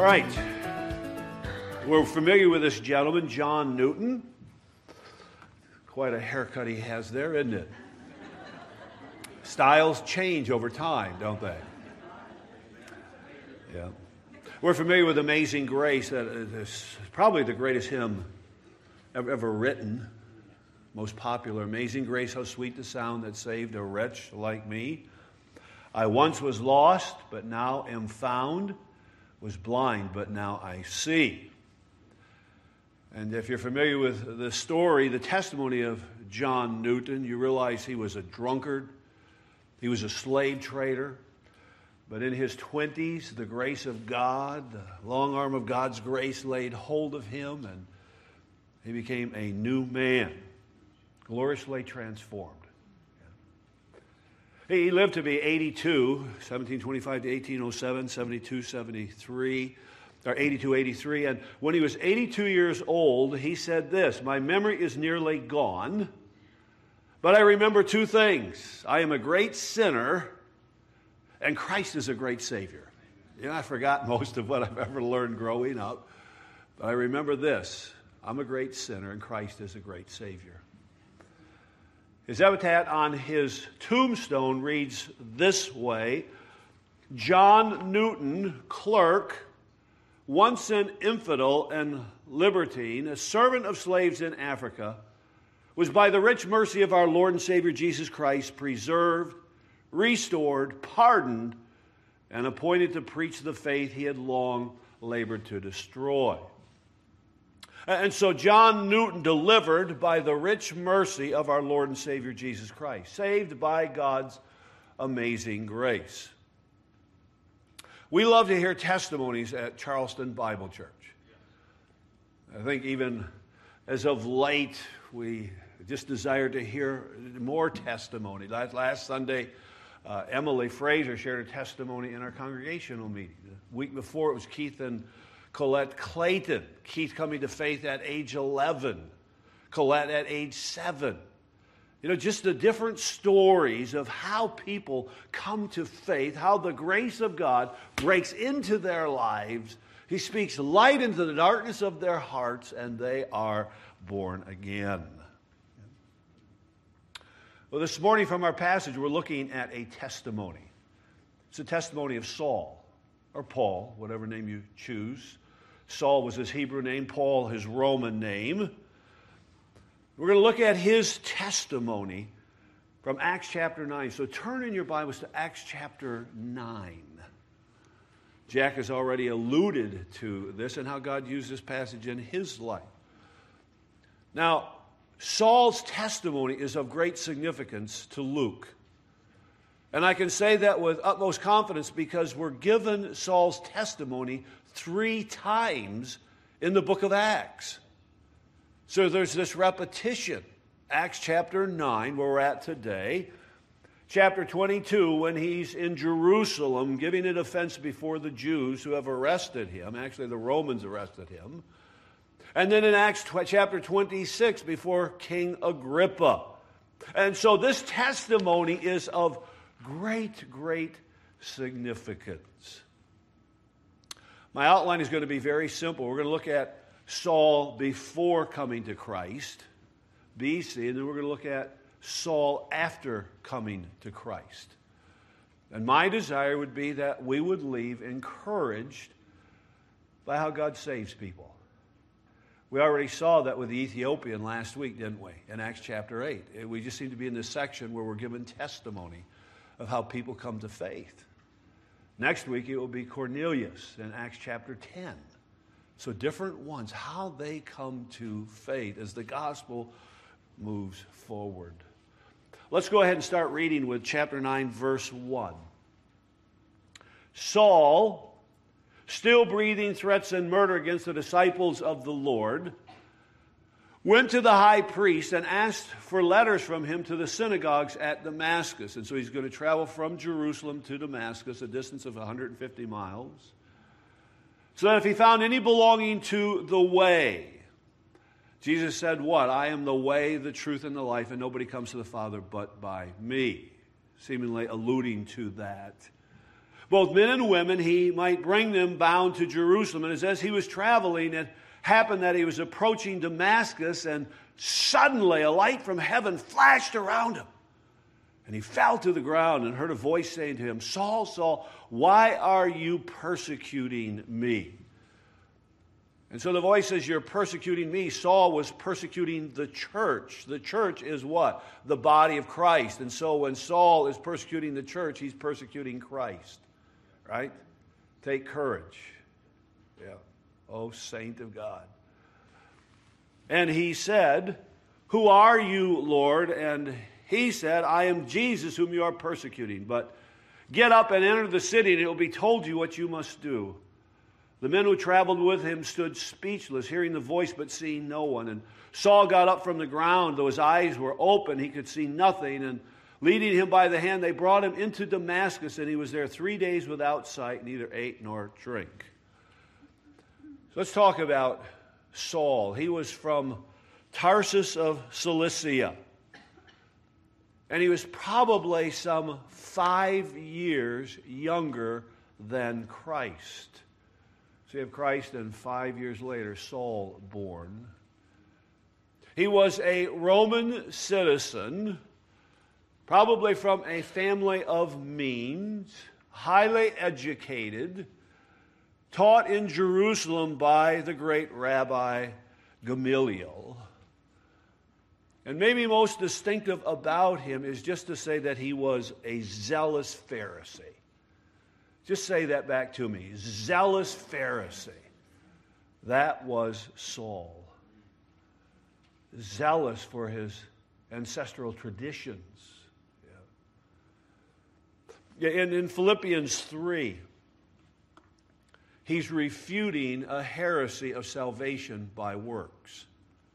All right. We're familiar with this gentleman, John Newton. Quite a haircut he has there, isn't it? Styles change over time, don't they? Yeah. We're familiar with Amazing Grace. That is probably the greatest hymn ever written. Most popular. Amazing Grace, how sweet the sound that saved a wretch like me. I once was lost, but now am found. Was blind, but now I see. And if you're familiar with the story, the testimony of John Newton, you realize he was a drunkard. He was a slave trader. But in his 20s, the grace of God, the long arm of God's grace laid hold of him, and he became a new man, gloriously transformed. He lived to be 82, 1725 to 1807, 72, 73, or 82, 83. And when he was 82 years old, he said this, "My memory is nearly gone, but I remember two things. I am a great sinner, and Christ is a great Savior." You know, I forgot most of what I've ever learned growing up, but I remember this. I'm a great sinner, and Christ is a great Savior. His epitaph on his tombstone reads this way: John Newton, clerk, once an infidel and libertine, a servant of slaves in Africa, was by the rich mercy of our Lord and Savior Jesus Christ preserved, restored, pardoned, and appointed to preach the faith he had long labored to destroy. And so John Newton, delivered by the rich mercy of our Lord and Savior Jesus Christ, saved by God's amazing grace. We love to hear testimonies at Charleston Bible Church. I think even as of late, we just desire to hear more testimony. Last Sunday, Emily Fraser shared a testimony in our congregational meeting. The week before, it was Keith and Colette Clayton. Keith coming to faith at age 11. Colette at age 7. You know, just the different stories of how people come to faith, how the grace of God breaks into their lives. He speaks light into the darkness of their hearts, and they are born again. Well, this morning from our passage, we're looking at a testimony. It's a testimony of Saul, or Paul, whatever name you choose. Saul was his Hebrew name, Paul his Roman name. We're going to look at his testimony from Acts chapter 9. So turn in your Bibles to Acts chapter 9. Jack has already alluded to this and how God used this passage in his life. Now, Saul's testimony is of great significance to Luke. And I can say that with utmost confidence because we're given Saul's testimony 3 times in the book of Acts. So there's this repetition. Acts chapter 9, where we're at today. Chapter 22, when he's in Jerusalem giving a defense before the Jews who have arrested him. Actually, the Romans arrested him. And then in Acts chapter 26, before King Agrippa. And so this testimony is of great, great significance. My outline is going to be very simple. We're going to look at Saul before coming to Christ, BC, and then we're going to look at Saul after coming to Christ. And my desire would be that we would leave encouraged by how God saves people. We already saw that with the Ethiopian last week, didn't we, in Acts chapter 8. We just seem to be in this section where we're given testimony of how people come to faith. Next week, it will be Cornelius in Acts chapter 10. So different ones, how they come to faith as the gospel moves forward. Let's go ahead and start reading with chapter 9, verse 1. Saul, still breathing threats and murder against the disciples of the Lord, went to the high priest and asked for letters from him to the synagogues at Damascus. And so he's going to travel from Jerusalem to Damascus, a distance of 150 miles. So that if he found any belonging to the way, Jesus said what? I am the way, the truth, and the life, and nobody comes to the Father but by me. Seemingly alluding to that. both men and women, he might bring them bound to Jerusalem. And as he was traveling, it happened that he was approaching Damascus, and suddenly a light from heaven flashed around him. And he fell to the ground and heard a voice saying to him, Saul, Saul, why are you persecuting me? And so the voice says, you're persecuting me. Saul was persecuting the church. The church is what? The body of Christ. And so when Saul is persecuting the church, he's persecuting Christ. Right? Take courage. Yeah. Oh, saint of God. And he said, who are you, Lord? And he said, I am Jesus whom you are persecuting. But get up and enter the city, and it will be told you what you must do. The men who traveled with him stood speechless, hearing the voice but seeing no one. And Saul got up from the ground. Though his eyes were open, he could see nothing. And leading him by the hand, they brought him into Damascus, and he was there 3 days without sight, neither ate nor drank. So let's talk about Saul. He was from Tarsus of Cilicia. And he was probably some 5 years younger than Christ. So you have Christ, and 5 years later, Saul born. He was a Roman citizen, probably from a family of means, highly educated, taught in Jerusalem by the great Rabbi Gamaliel. And maybe most distinctive about him is just to say that he was a zealous Pharisee. Just say that back to me. Zealous Pharisee. That was Saul. Zealous for his ancestral traditions. Yeah. In Philippians 3, he's refuting a heresy of salvation by works.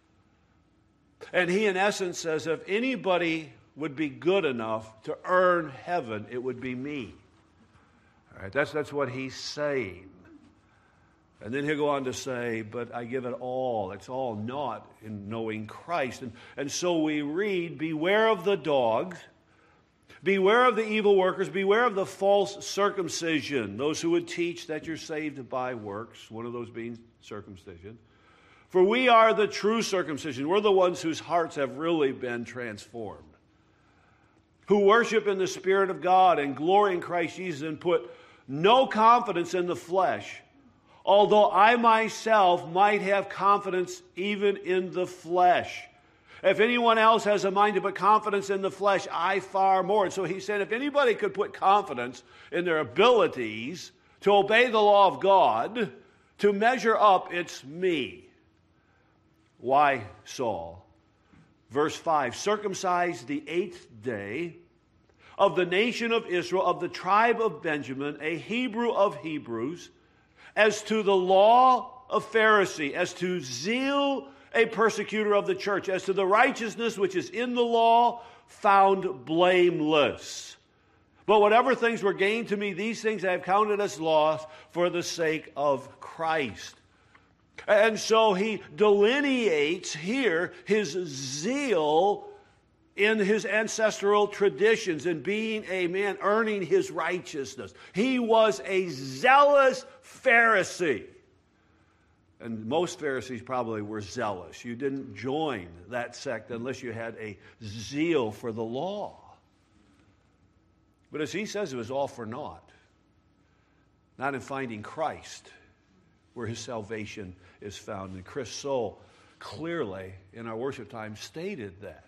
And he, in essence, says, if anybody would be good enough to earn heaven, it would be me. All right, that's what he's saying. And then he'll go on to say, but I give it all. It's all not in knowing Christ. And so we read, beware of the dogs, beware of the evil workers, beware of the false circumcision, those who would teach that you're saved by works, one of those being circumcision. For we are the true circumcision. We're the ones whose hearts have really been transformed, who worship in the Spirit of God and glory in Christ Jesus and put no confidence in the flesh, although I myself might have confidence even in the flesh. If anyone else has a mind to put confidence in the flesh, I far more. And so he said, if anybody could put confidence in their abilities to obey the law of God, to measure up, it's me. Why Saul? Verse 5, circumcised the 8th day, of the nation of Israel, of the tribe of Benjamin, a Hebrew of Hebrews, as to the law of Pharisee, as to zeal a persecutor of the church, as to the righteousness which is in the law, found blameless. But whatever things were gained to me, these things I have counted as loss for the sake of Christ. And so he delineates here his zeal in his ancestral traditions and being a man earning his righteousness. He was a zealous Pharisee. And most Pharisees probably were zealous. You didn't join that sect unless you had a zeal for the law. But as he says, it was all for naught. Not in finding Christ, where his salvation is found. And Chris Soule clearly in our worship time stated that.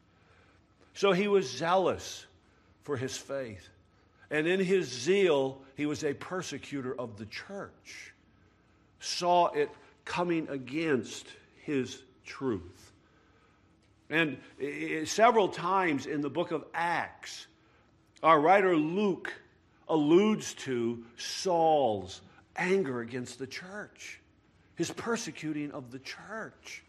So he was zealous for his faith. And in his zeal, he was a persecutor of the church. Saw it coming against his truth. And several times in the book of Acts, our writer Luke alludes to Saul's anger against the church, his persecuting of the church.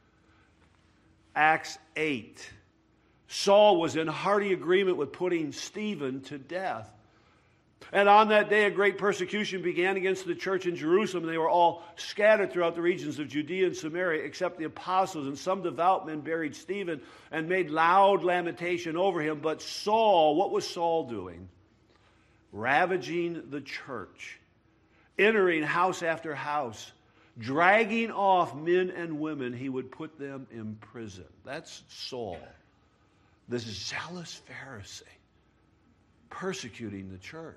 Acts 8. Saul was in hearty agreement with putting Stephen to death. And on that day, a great persecution began against the church in Jerusalem. They were all scattered throughout the regions of Judea and Samaria, except the apostles. And some devout men buried Stephen and made loud lamentation over him. But Saul, what was Saul doing? ravaging the church, entering house after house, dragging off men and women. He would put them in prison. That's Saul, this zealous Pharisee, persecuting the church.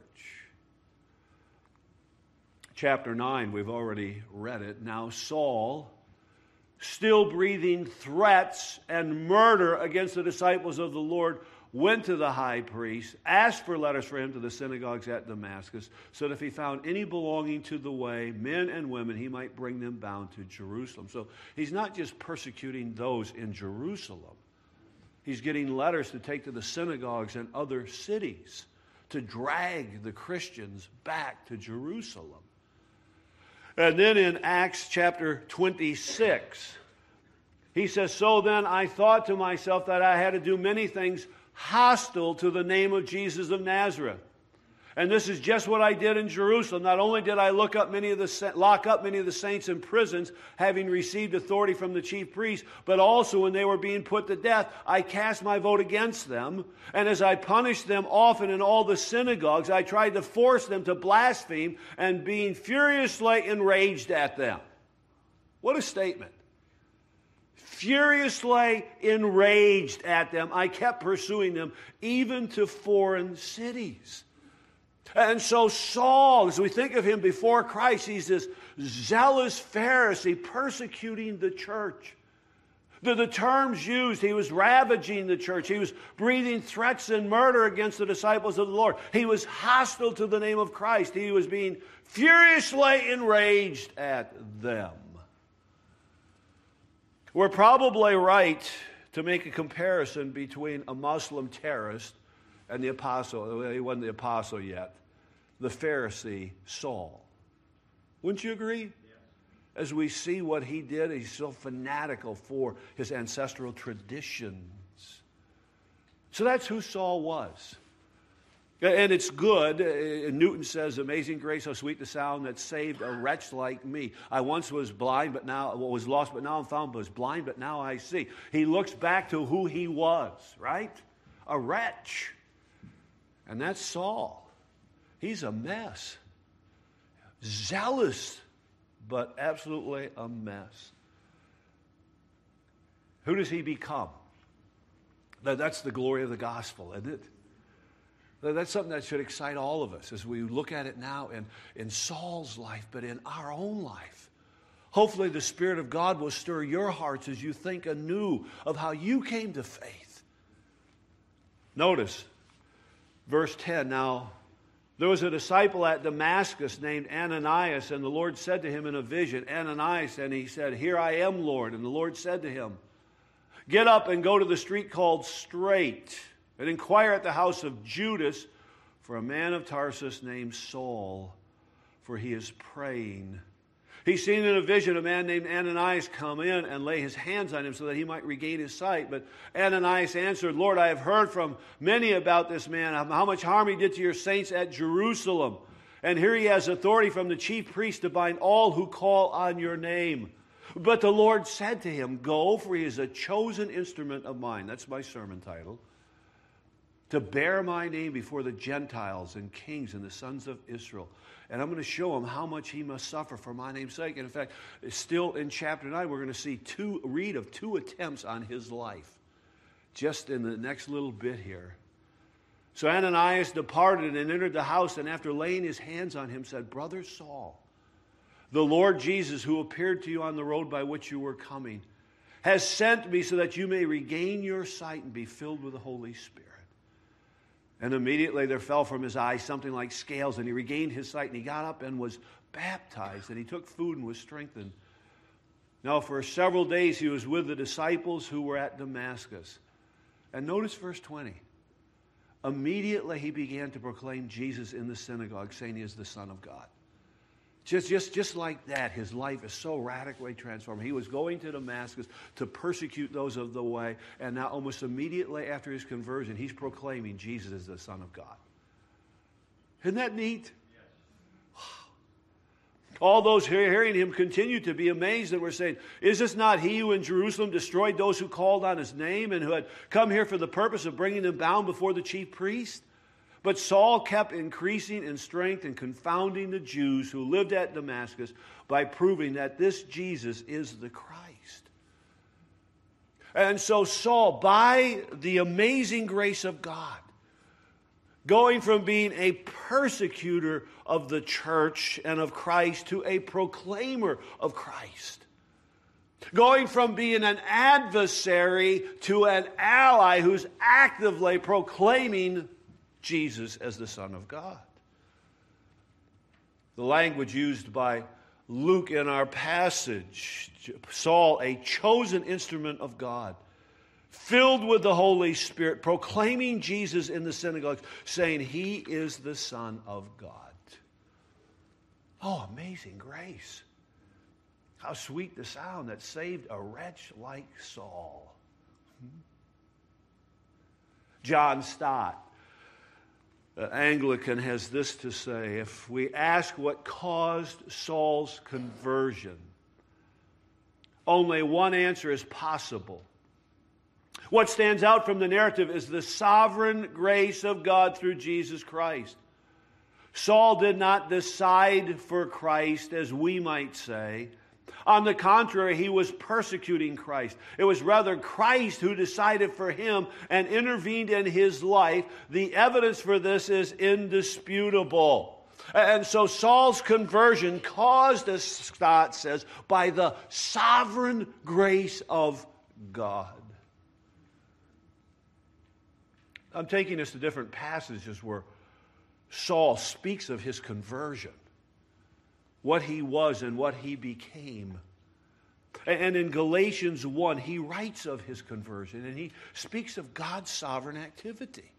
Chapter 9, we've already read it. Now Saul, still breathing threats and murder against the disciples of the Lord, went to the high priest, asked for letters for him to the synagogues at Damascus, so that if he found any belonging to the way, men and women, he might bring them bound to Jerusalem. So he's not just persecuting those in Jerusalem. He's getting letters to take to the synagogues and other cities to drag the Christians back to Jerusalem. And then in Acts chapter 26, he says, so then I thought to myself that I had to do many things hostile to the name of Jesus of Nazareth. And this is just what I did in Jerusalem. Not only did I lock up many of the saints in prisons, having received authority from the chief priests, but also when they were being put to death, I cast my vote against them. And as I punished them often in all the synagogues, I tried to force them to blaspheme, and being furiously enraged at them. What a statement. Furiously enraged at them, I kept pursuing them, even to foreign cities. And so Saul, as we think of him before Christ, he's this zealous Pharisee persecuting the church. The terms used, he was ravaging the church. He was breathing threats and murder against the disciples of the Lord. He was hostile to the name of Christ. He was being furiously enraged at them. We're probably right to make a comparison between a Muslim terrorist and the apostle. He wasn't the apostle yet. The Pharisee Saul. Wouldn't you agree? Yes. As we see what he did, he's so fanatical for his ancestral traditions. So that's who Saul was. And it's good. Newton says, amazing grace, how sweet the sound that saved a wretch like me. I once was blind, but now was lost, but now I'm found. Was blind, but now I see. He looks back to who he was, right? A wretch. And that's Saul. He's a mess. Zealous, but absolutely a mess. Who does he become? That's the glory of the gospel, isn't it? That's something that should excite all of us as we look at it now in Saul's life, but in our own life. Hopefully the Spirit of God will stir your hearts as you think anew of how you came to faith. Notice, verse 10, now there was a disciple at Damascus named Ananias, and the Lord said to him in a vision, Ananias, and he said, here I am, Lord. And the Lord said to him, get up and go to the street called Straight, and inquire at the house of Judas for a man of Tarsus named Saul, for he is praying. He's seen in a vision a man named Ananias come in and lay his hands on him so that he might regain his sight. But Ananias answered, Lord, I have heard from many about this man, how much harm he did to your saints at Jerusalem. And here he has authority from the chief priest to bind all who call on your name. But the Lord said to him, go, for he is a chosen instrument of mine. That's my sermon title. To bear my name before the Gentiles and kings and the sons of Israel. And I'm going to show him how much he must suffer for my name's sake. And in fact, still in chapter 9, we're going to see read of two attempts on his life. Just in the next little bit here. So Ananias departed and entered the house, and after laying his hands on him, said, Brother Saul, the Lord Jesus, who appeared to you on the road by which you were coming, has sent me so that you may regain your sight and be filled with the Holy Spirit. And immediately there fell from his eyes something like scales, and he regained his sight, and he got up and was baptized, and he took food and was strengthened. Now for several days he was with the disciples who were at Damascus. And notice verse 20. Immediately he began to proclaim Jesus in the synagogue, saying he is the Son of God. Just like that, his life is so radically transformed. He was going to Damascus to persecute those of the way, and now almost immediately after his conversion, he's proclaiming Jesus is the Son of God. Isn't that neat? Yes. All those hearing him continue to be amazed and were saying, is this not he who in Jerusalem destroyed those who called on his name and who had come here for the purpose of bringing them bound before the chief priest? But Saul kept increasing in strength and confounding the Jews who lived at Damascus by proving that this Jesus is the Christ. And so Saul, by the amazing grace of God, going from being a persecutor of the church and of Christ to a proclaimer of Christ, going from being an adversary to an ally who's actively proclaiming Jesus as the Son of God. The language used by Luke in our passage, Saul, a chosen instrument of God, filled with the Holy Spirit, proclaiming Jesus in the synagogues, saying he is the Son of God. Oh, amazing grace. How sweet the sound that saved a wretch like Saul. John Stott, Anglican, has this to say: if we ask what caused Saul's conversion, only one answer is possible. What stands out from the narrative is the sovereign grace of God through Jesus Christ. Saul did not decide for Christ, as we might say. On the contrary, he was persecuting Christ. It was rather Christ who decided for him and intervened in his life. The evidence for this is indisputable. And so Saul's conversion caused, as Stott says, by the sovereign grace of God. I'm taking us to different passages where Saul speaks of his conversion, what he was and what he became. And in Galatians 1, he writes of his conversion, and he speaks of God's sovereign activity.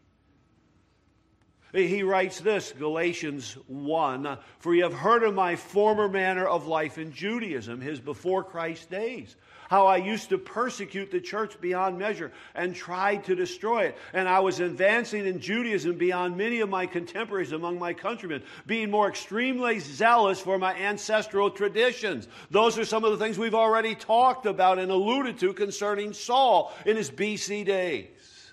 He writes this, Galatians 1, "For you have heard of my former manner of life in Judaism," his before Christ days, "how I used to persecute the church beyond measure and tried to destroy it. And I was advancing in Judaism beyond many of my contemporaries among my countrymen, being more extremely zealous for my ancestral traditions." Those are some of the things we've already talked about and alluded to concerning Saul in his BC days.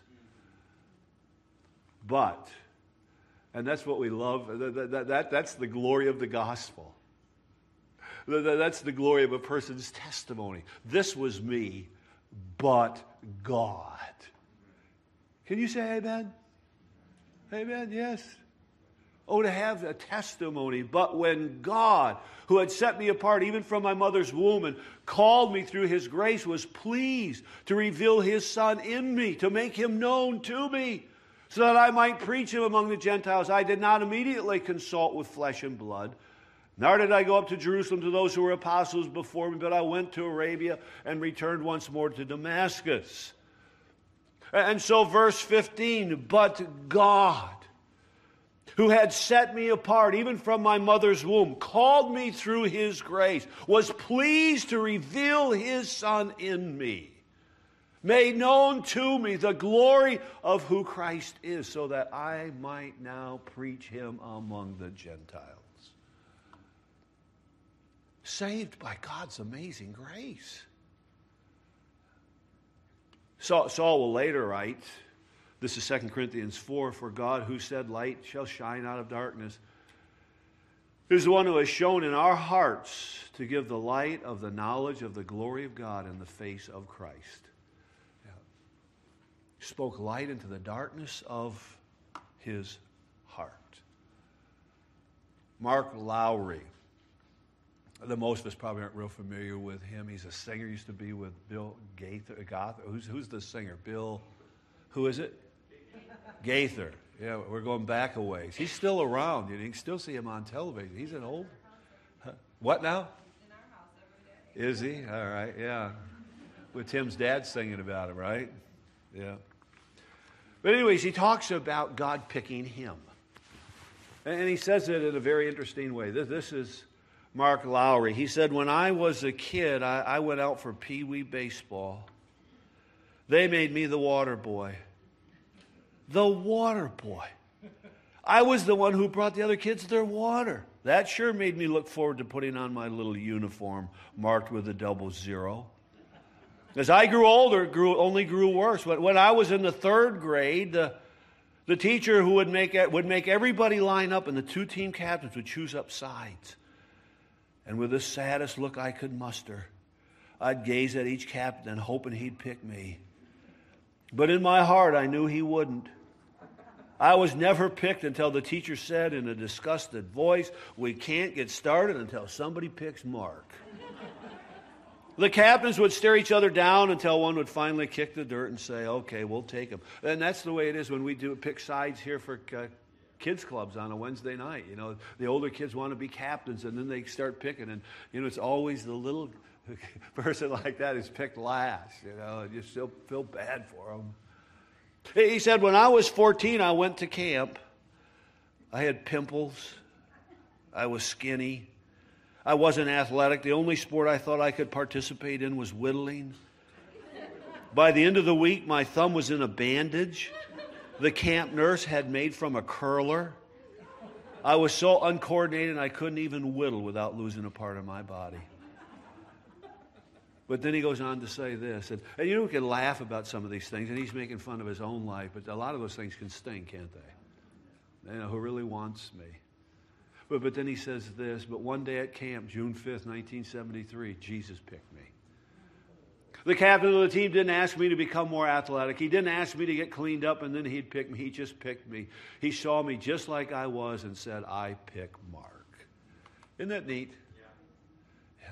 But, and that's what we love, that's the glory of the gospel. That's the glory of a person's testimony. This was me, but God. Can you say amen? Amen, yes. Oh, to have a testimony. But when God, who had set me apart even from my mother's womb and called me through his grace, was pleased to reveal his Son in me, to make him known to me, so that I might preach him among the Gentiles, I did not immediately consult with flesh and blood, nor did I go up to Jerusalem to those who were apostles before me, but I went to Arabia and returned once more to Damascus. And so verse 15, "But God, who had set me apart even from my mother's womb, called me through his grace, was pleased to reveal his Son in me, made known to me the glory of who Christ is, so that I might now preach him among the Gentiles." Saved by God's amazing grace. Saul will later write, this is 2 Corinthians 4, "For God, who said light shall shine out of darkness, is the one who has shown in our hearts to give the light of the knowledge of the glory of God in the face of Christ." He spoke light into the darkness of his heart. Mark Lowry. The most of us probably aren't real familiar with him. He's a singer, used to be with Bill Gaither. Who's the singer? Bill, who is it? Gaither. Yeah, we're going back a ways. He's still around. You can still see him on television. He's an old... What now? In our house every day. Is he? All right, yeah. With Tim's dad singing about him, right? Yeah. But anyways, he talks about God picking him. And he says it in a very interesting way. This is Mark Lowry. He said, "When I was a kid, I went out for Pee Wee baseball. They made me the water boy. The water boy. I was the one who brought the other kids their water. That sure made me look forward to putting on my little uniform marked with a 00. As I grew older, it only grew worse. When I was in the 3rd grade, The teacher who would make everybody line up, and the two team captains would choose up sides. And with the saddest look I could muster, I'd gaze at each captain hoping he'd pick me. But in my heart, I knew he wouldn't. I was never picked until the teacher said in a disgusted voice, "We can't get started until somebody picks Mark." The captains would stare each other down until one would finally kick the dirt and say, "Okay, we'll take him." And that's the way it is when we do pick sides here for kids clubs on a Wednesday night. You know, the older kids want to be captains, and then they start picking. And, you know, it's always the little person like that is picked last. You know, and you still feel bad for them. He said, when I was 14, I went to camp. I had pimples. I was skinny. I wasn't athletic. The only sport I thought I could participate in was whittling. By the end of the week, my thumb was in a bandage the camp nurse had made from a curler. I was so uncoordinated I couldn't even whittle without losing a part of my body. But then he goes on to say this, and you know, we can laugh about some of these things, and he's making fun of his own life, but a lot of those things can sting, can't they? You know, who really wants me? But then he says this, but one day at camp, June 5th, 1973, Jesus picked me. The captain of the team didn't ask me to become more athletic. He didn't ask me to get cleaned up and then he'd pick me. He just picked me. He saw me just like I was and said, "I pick Mark." Isn't that neat? Yeah.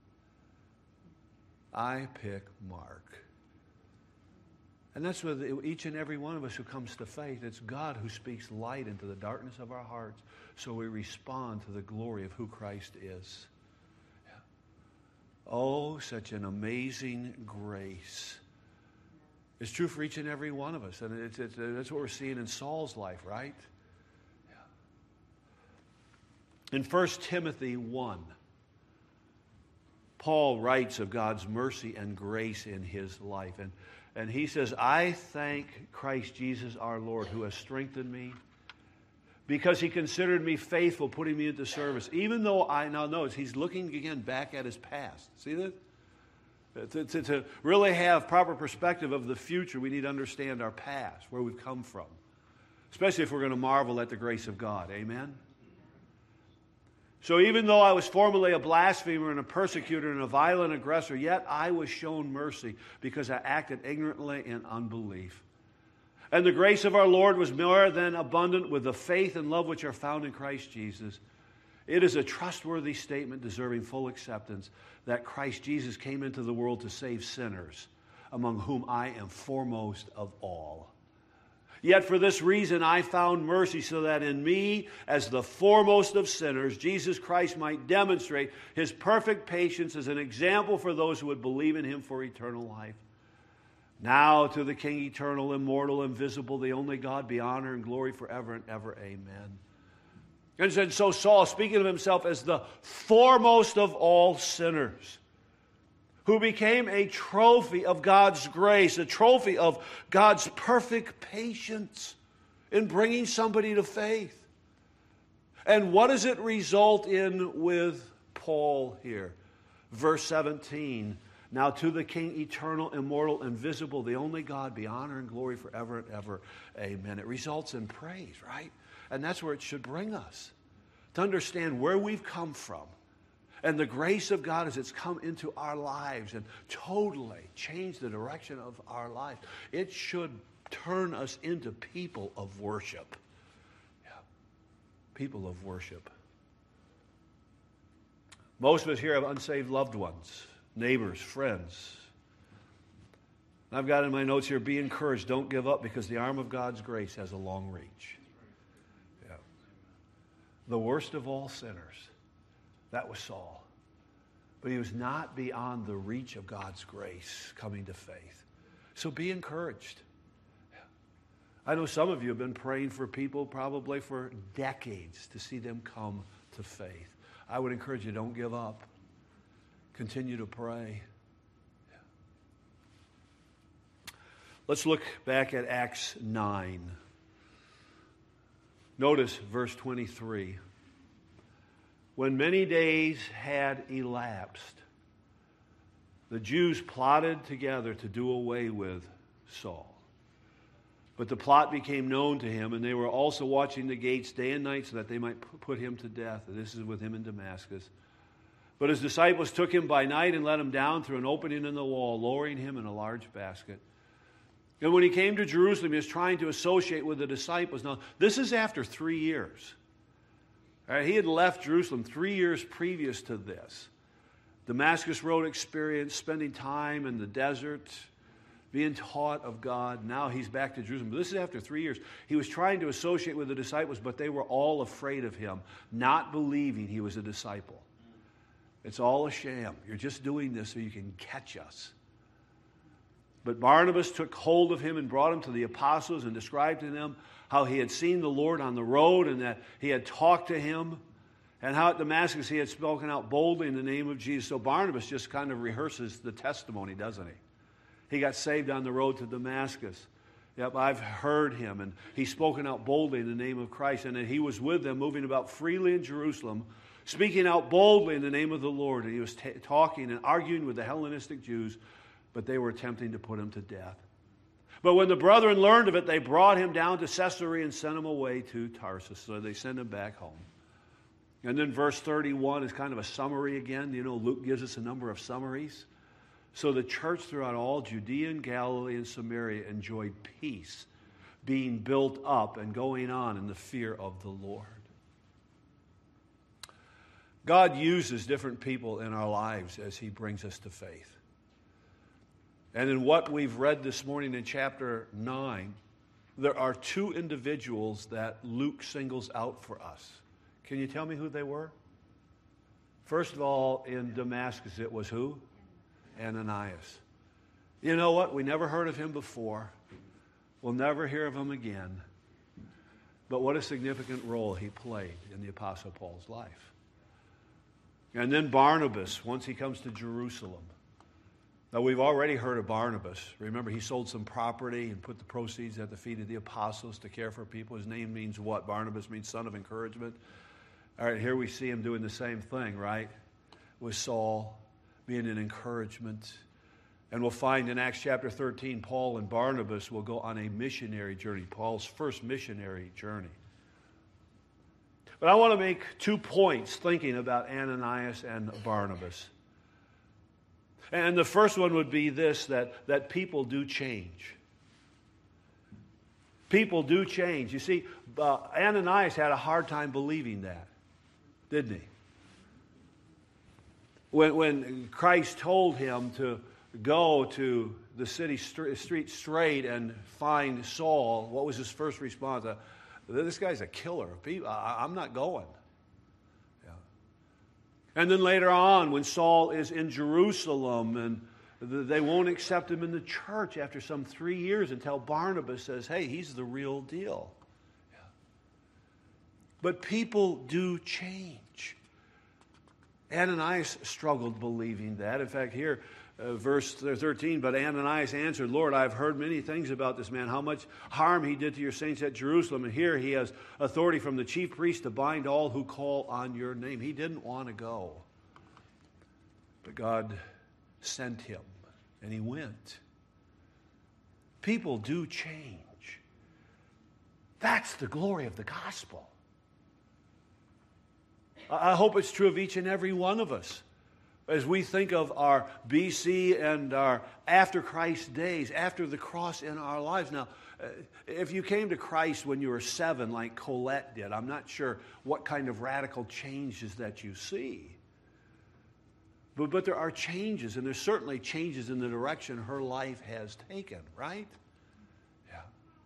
I pick Mark. And that's with each and every one of us who comes to faith. It's God who speaks light into the darkness of our hearts so we respond to the glory of who Christ is. Yeah. Oh, such an amazing grace. It's true for each and every one of us. And that's what we're seeing in Saul's life, right? Yeah. In 1 Timothy 1, Paul writes of God's mercy and grace in his life. And he says, "I thank Christ Jesus our Lord who has strengthened me because he considered me faithful, putting me into service. Even though I," now notice, he's looking again back at his past. See that? To really have proper perspective of the future, we need to understand our past, where we've come from. Especially if we're going to marvel at the grace of God. Amen? "So even though I was formerly a blasphemer and a persecutor and a violent aggressor, yet I was shown mercy because I acted ignorantly in unbelief. And the grace of our Lord was more than abundant with the faith and love which are found in Christ Jesus. It is a trustworthy statement deserving full acceptance that Christ Jesus came into the world to save sinners, among whom I am foremost of all. Yet for this reason I found mercy, so that in me, as the foremost of sinners, Jesus Christ might demonstrate his perfect patience as an example for those who would believe in him for eternal life. Now to the King, eternal, immortal, invisible, the only God, be honor and glory forever and ever. Amen." And so Saul, speaking of himself as the foremost of all sinners, who became a trophy of God's grace, a trophy of God's perfect patience in bringing somebody to faith. And what does it result in with Paul here? Verse 17, "Now to the King, eternal, immortal, invisible, the only God, be honor and glory forever and ever. Amen." It results in praise, right? And that's where it should bring us, to understand where we've come from. And the grace of God as it's come into our lives and totally changed the direction of our life. It should turn us into people of worship. Yeah. People of worship. Most of us here have unsaved loved ones, neighbors, friends. I've got in my notes here, be encouraged, don't give up, because the arm of God's grace has a long reach. Yeah. The worst of all sinners. That was Saul. But he was not beyond the reach of God's grace coming to faith. So be encouraged. I know some of you have been praying for people probably for decades to see them come to faith. I would encourage you, don't give up. Continue to pray. Let's look back at Acts 9. Notice verse 23. "When many days had elapsed, the Jews plotted together to do away with Saul. But the plot became known to him, and they were also watching the gates day and night so that they might put him to death. And this is with him in Damascus. But his disciples took him by night and let him down through an opening in the wall, lowering him in a large basket. And when he came to Jerusalem, he was trying to associate with the disciples. Now, this is after 3 years. All right, he had left Jerusalem 3 years previous to this. Damascus Road experience, spending time in the desert, being taught of God. Now he's back to Jerusalem. But this is after 3 years. He was trying to associate with the disciples, but they were all afraid of him, not believing he was a disciple. It's all a sham. You're just doing this so you can catch us. But Barnabas took hold of him and brought him to the apostles and described to them how he had seen the Lord on the road and that he had talked to him, and how at Damascus he had spoken out boldly in the name of Jesus. So Barnabas just kind of rehearses the testimony, doesn't he? He got saved on the road to Damascus. Yep, I've heard him, and he's spoken out boldly in the name of Christ, and that he was with them, moving about freely in Jerusalem, speaking out boldly in the name of the Lord. And he was talking and arguing with the Hellenistic Jews, but they were attempting to put him to death. But when the brethren learned of it, they brought him down to Caesarea and sent him away to Tarsus. So they sent him back home. And then verse 31 is kind of a summary again. You know, Luke gives us a number of summaries. So the church throughout all Judea and Galilee and Samaria enjoyed peace, being built up and going on in the fear of the Lord. God uses different people in our lives as he brings us to faith. And in what we've read this morning in chapter 9, there are two individuals that Luke singles out for us. Can you tell me who they were? First of all, in Damascus, it was who? Ananias. You know what? We never heard of him before. We'll never hear of him again. But what a significant role he played in the Apostle Paul's life. And then Barnabas, once he comes to Jerusalem. Now, we've already heard of Barnabas. Remember, he sold some property and put the proceeds at the feet of the apostles to care for people. His name means what? Barnabas means son of encouragement. All right, here we see him doing the same thing, right? With Saul, being an encouragement. And we'll find in Acts chapter 13, Paul and Barnabas will go on a missionary journey, Paul's first missionary journey. But I want to make 2 points thinking about Ananias and Barnabas. And the first one would be this, that people do change. People do change. You see, Ananias had a hard time believing that, didn't he? When Christ told him to go to the city street straight and find Saul, what was his first response? This guy's a killer of people. I'm not going. Yeah. And then later on, when Saul is in Jerusalem and they won't accept him in the church after some 3 years until Barnabas says, hey, he's the real deal. Yeah. But people do change. Ananias struggled believing that. In fact, here, verse 13, but Ananias answered, Lord, I've heard many things about this man, how much harm he did to your saints at Jerusalem. And here he has authority from the chief priest to bind all who call on your name. He didn't want to go. But God sent him, and he went. People do change. That's the glory of the gospel. I hope it's true of each and every one of us. As we think of our BC and our after Christ days, after the cross in our lives. Now, if you came to Christ when you were 7 like Colette did, I'm not sure what kind of radical changes that you see. But there are changes, and there's certainly changes in the direction her life has taken, right? Yeah.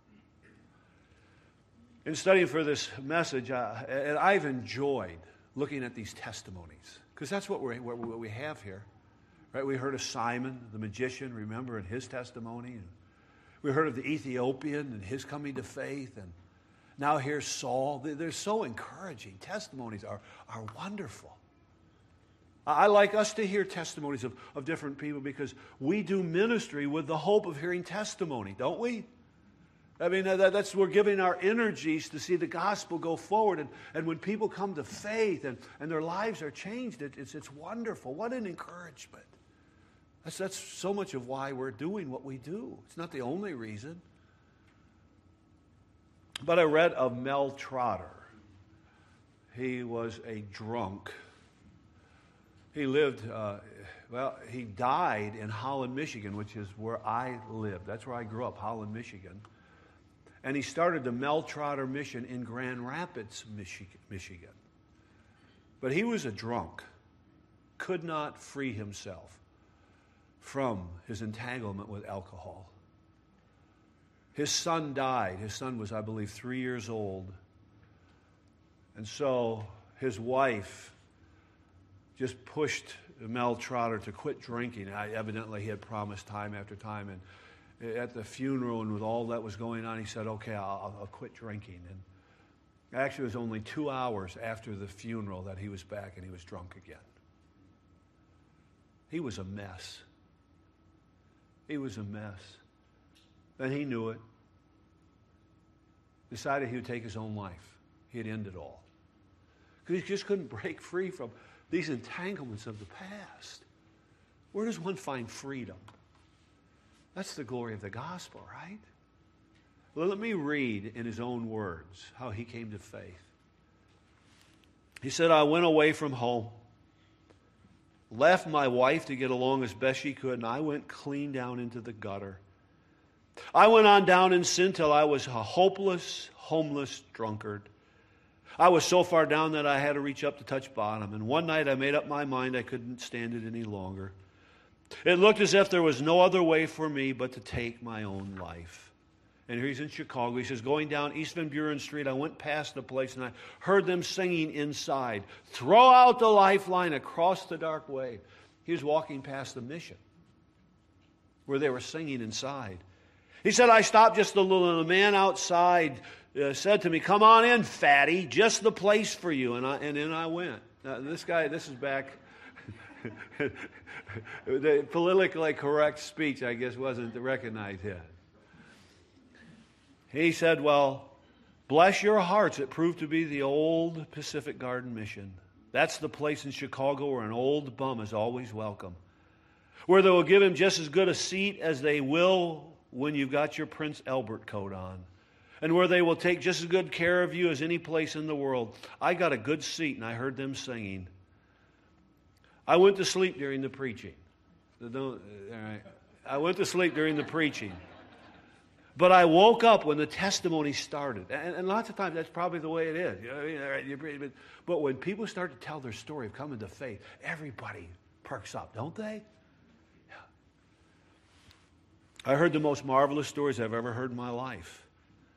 In studying for this message, I've enjoyed looking at these testimonies, because that's what we have here, right? We heard of Simon, the magician, remember, and his testimony. And we heard of the Ethiopian and his coming to faith. And now here's Saul. They're so encouraging. Testimonies are wonderful. I like us to hear testimonies of different people because we do ministry with the hope of hearing testimony, don't we? I mean, we're giving our energies to see the gospel go forward. And when people come to faith and their lives are changed, it's wonderful. What an encouragement. That's so much of why we're doing what we do. It's not the only reason. But I read of Mel Trotter. He was a drunk. He lived, he died in Holland, Michigan, which is where I lived. That's where I grew up, Holland, Michigan. And he started the Mel Trotter Mission in Grand Rapids, Michigan. But he was a drunk, could not free himself from his entanglement with alcohol. His son died. His son was, I believe, 3 years old. And so his wife just pushed Mel Trotter to quit drinking. Evidently, he had promised time after time. And at the funeral and with all that was going on, he said, okay, I'll quit drinking. And actually, it was only 2 hours after the funeral that he was back and he was drunk again. He was a mess. He was a mess. And he knew it. Decided he would take his own life. He'd end it all. Because he just couldn't break free from these entanglements of the past. Where does one find freedom? That's the glory of the gospel, right? Well, let me read in his own words how he came to faith. He said, I went away from home, left my wife to get along as best she could, and I went clean down into the gutter. I went on down in sin till I was a hopeless, homeless drunkard. I was so far down that I had to reach up to touch bottom. And one night I made up my mind I couldn't stand it any longer. It looked as if there was no other way for me but to take my own life. And here he's in Chicago. He says, going down East Van Buren Street, I went past the place and I heard them singing inside. Throw out the lifeline across the dark wave. He was walking past the mission where they were singing inside. He said, I stopped just a little, and the man outside said to me, come on in, fatty, just the place for you. And in I went. Now, this is back, the politically correct speech, I guess, wasn't recognized yet. He said, well, bless your hearts. It proved to be the old Pacific Garden Mission. That's the place in Chicago where an old bum is always welcome. Where they will give him just as good a seat as they will when you've got your Prince Albert coat on. And where they will take just as good care of you as any place in the world. I got a good seat and I heard them singing. I went to sleep during the preaching. I went to sleep during the preaching. But I woke up when the testimony started. And lots of times that's probably the way it is. You know, but when people start to tell their story of coming to faith, everybody perks up, don't they? Yeah. I heard the most marvelous stories I've ever heard in my life.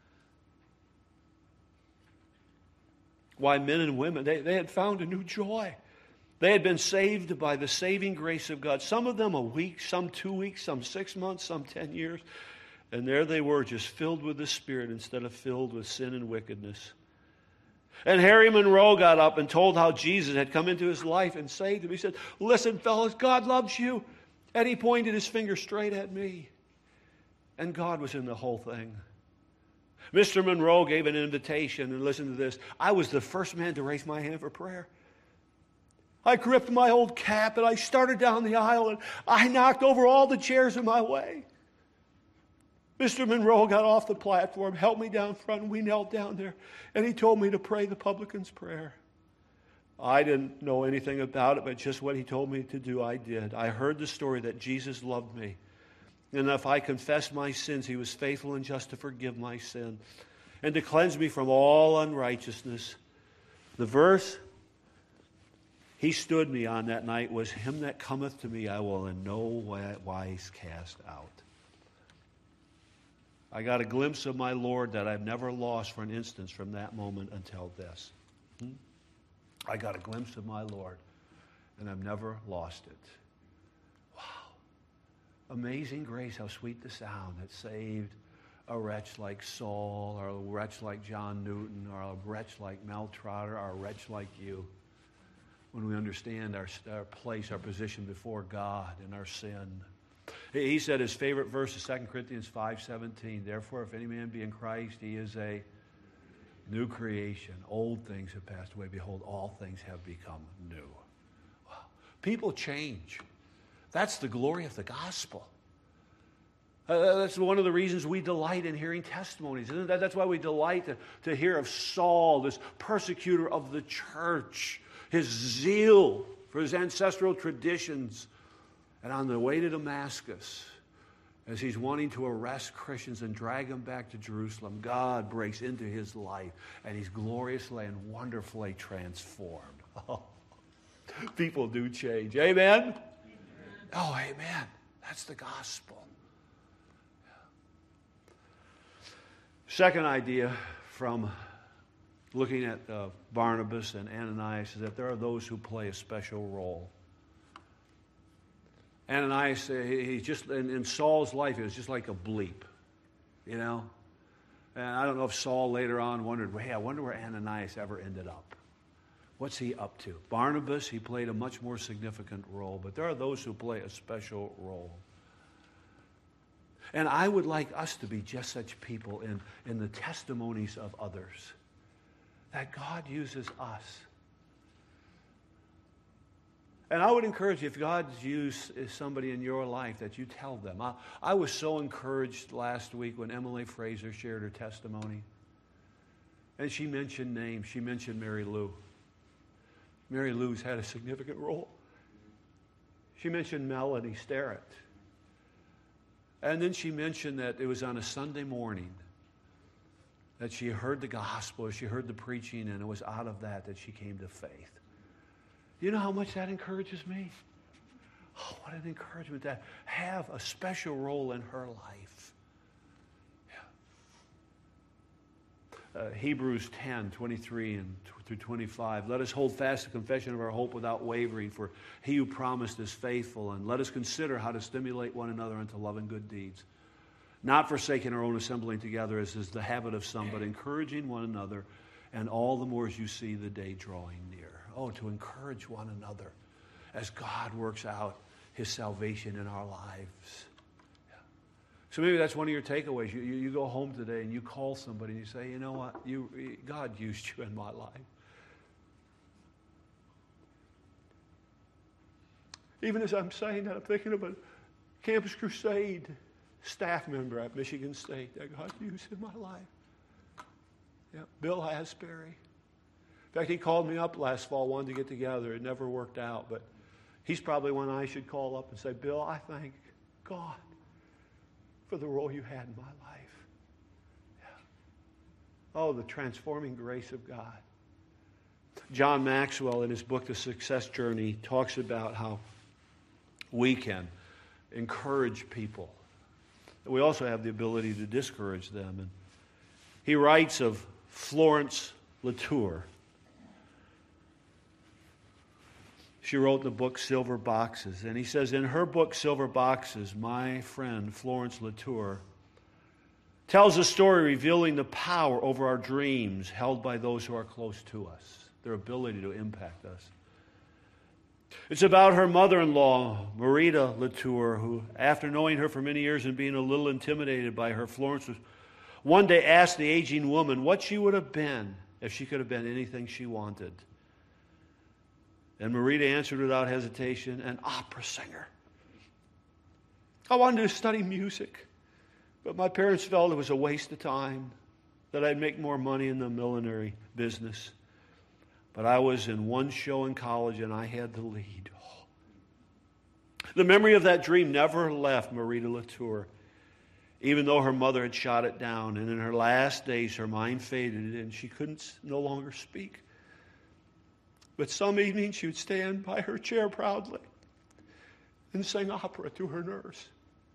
Why men and women, they had found a new joy. They had been saved by the saving grace of God. Some of them a week, some 2 weeks, some 6 months, some 10 years. And there they were, just filled with the Spirit instead of filled with sin and wickedness. And Harry Monroe got up and told how Jesus had come into his life and saved him. He said, listen, fellas, God loves you. And he pointed his finger straight at me. And God was in the whole thing. Mr. Monroe gave an invitation, and listen to this. I was the first man to raise my hand for prayer. I gripped my old cap, and I started down the aisle, and I knocked over all the chairs in my way. Mr. Monroe got off the platform, helped me down front, and we knelt down there, and he told me to pray the publican's prayer. I didn't know anything about it, but just what he told me to do, I did. I heard the story that Jesus loved me, and if I confessed my sins, he was faithful and just to forgive my sin and to cleanse me from all unrighteousness. The verse he stood me on that night was, him that cometh to me I will in no wise cast out. I got a glimpse of my Lord that I've never lost for an instant from that moment until this. I got a glimpse of my Lord, and I've never lost it. Wow. Amazing grace, how sweet the sound that saved a wretch like Saul, or a wretch like John Newton, or a wretch like Mel Trotter, or a wretch like you. When we understand our place, our position before God and our sin. He said his favorite verse is 2 Corinthians 5:17. Therefore, if any man be in Christ, he is a new creation. Old things have passed away. Behold, all things have become new. Wow. People change. That's the glory of the gospel. That's one of the reasons we delight in hearing testimonies, isn't it? That's why we delight to hear of Saul, this persecutor of the church, his zeal for his ancestral traditions. And on the way to Damascus, as he's wanting to arrest Christians and drag them back to Jerusalem, God breaks into his life, and he's gloriously and wonderfully transformed. Oh, people do change. Amen? Amen. Oh, amen. That's the gospel. Second idea from looking at Barnabas and Ananias is that there are those who play a special role. Ananias, he just in Saul's life, it was just like a bleep, you know. And I don't know if Saul later on wondered, hey, I wonder where Ananias ever ended up. What's he up to? Barnabas, he played a much more significant role, but there are those who play a special role. And I would like us to be just such people in the testimonies of others, that God uses us. And I would encourage you, if God's used somebody in your life, that you tell them. I was so encouraged last week when Emily Fraser shared her testimony. And she mentioned names. She mentioned Mary Lou. Mary Lou's had a significant role. She mentioned Melanie Starrett. And then she mentioned that it was on a Sunday morning that she heard the gospel, she heard the preaching, and it was out of that she came to faith. You know how much that encourages me? Oh, what an encouragement to have a special role in her life. Yeah. Hebrews 10, 23 through 25. Let us hold fast the confession of our hope without wavering, for he who promised is faithful. And let us consider how to stimulate one another unto love and good deeds. Not forsaking our own assembling together, as is the habit of some, but encouraging one another, and all the more as you see the day drawing near. Oh, to encourage one another as God works out his salvation in our lives. Yeah. So maybe that's one of your takeaways. You go home today and you call somebody and you say, you know what, God used you in my life. Even as I'm saying that, I'm thinking of a Campus Crusade staff member at Michigan State that God used in my life. Yeah, Bill Asbury. In fact, he called me up last fall, wanted to get together. It never worked out, but he's probably one I should call up and say, Bill, I thank God for the role you had in my life. Yeah. Oh, the transforming grace of God. John Maxwell, in his book, The Success Journey, talks about how we can encourage people. We also have the ability to discourage them. And he writes of Florence Latour. She wrote the book Silver Boxes. And he says, in her book Silver Boxes, my friend Florence Latour tells a story revealing the power over our dreams held by those who are close to us, their ability to impact us. It's about her mother-in-law, Marita Latour, who, after knowing her for many years and being a little intimidated by her, Florence one day asked the aging woman what she would have been if she could have been anything she wanted. And Marita answered without hesitation, an opera singer. I wanted to study music, but my parents felt it was a waste of time, that I'd make more money in the millinery business. But I was in one show in college and I had the lead. Oh. The memory of that dream never left Marita Latour, even though her mother had shot it down. And in her last days, her mind faded and she couldn't no longer speak. But some evening she would stand by her chair proudly and sing opera to her nurse.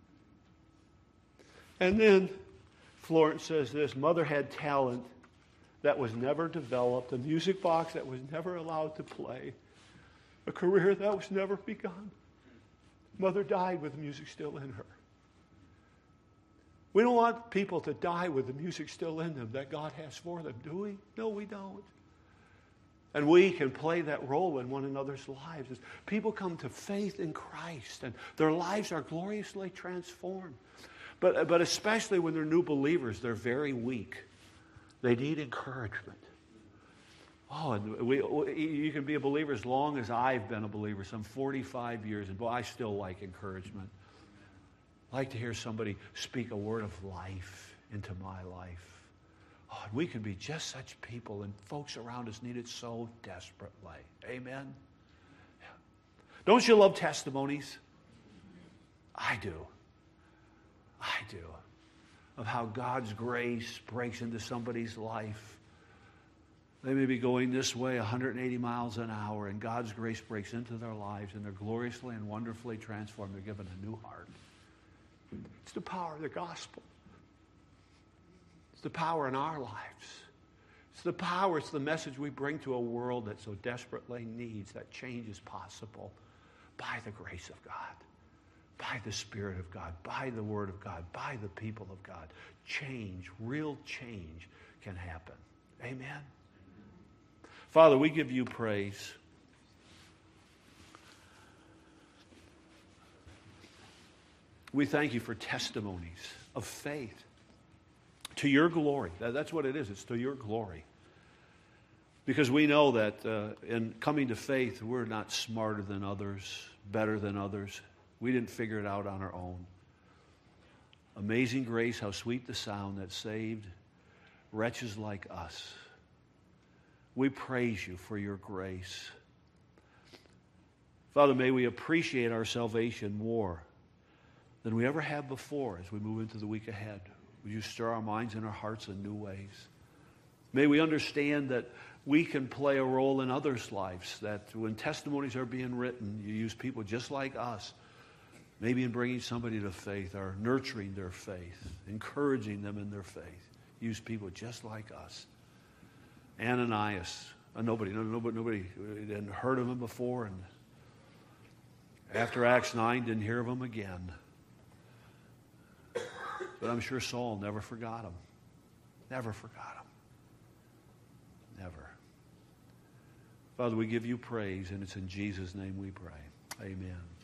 And then Florence says this, mother had talent that was never developed, a music box that was never allowed to play, a career that was never begun. Mother died with the music still in her. We don't want people to die with the music still in them that God has for them, do we? No, we don't. And we can play that role in one another's lives as people come to faith in Christ and their lives are gloriously transformed. But especially when they're new believers, they're very weak. They need encouragement. Oh, and you can be a believer as long as I've been a believer, some 45 years, and boy, I still like encouragement. I'd like to hear somebody speak a word of life into my life. Oh, we can be just such people, and folks around us need it so desperately. Amen? Yeah. Don't you love testimonies? I do. I do. Of how God's grace breaks into somebody's life. They may be going this way 180 miles an hour, and God's grace breaks into their lives, and they're gloriously and wonderfully transformed. They're given a new heart. It's the power of the gospel. It's the power in our lives. It's the power, it's the message we bring to a world that so desperately needs that change is possible by the grace of God, by the Spirit of God, by the Word of God, by the people of God. Change, real change can happen. Amen? Father, we give you praise. We thank you for testimonies of faith to your glory. That's what it is. It's to your glory. Because we know that in coming to faith, we're not smarter than others, better than others. We didn't figure it out on our own. Amazing grace, how sweet the sound that saved wretches like us. We praise you for your grace. Father, may we appreciate our salvation more than we ever have before as we move into the week ahead. Would you stir our minds and our hearts in new ways? May we understand that we can play a role in others' lives, that when testimonies are being written, you use people just like us, maybe in bringing somebody to faith or nurturing their faith, encouraging them in their faith. Use people just like us. Ananias, nobody hadn't heard of him before, and after Acts 9, didn't hear of him again. But I'm sure Saul never forgot him. Never forgot him. Never. Father, we give you praise, and it's in Jesus' name we pray. Amen.